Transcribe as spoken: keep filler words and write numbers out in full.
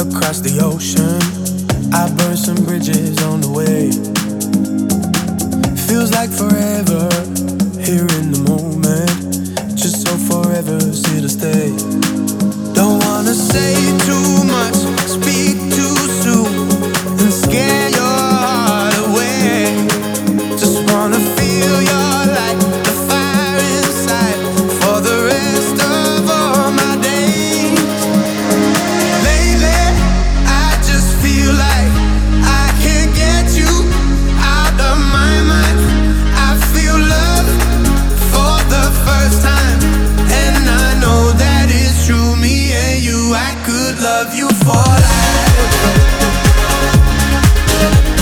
across the ocean. I burned some bridges on the way. Feels like forever here in the moment, just so forever's here to stay.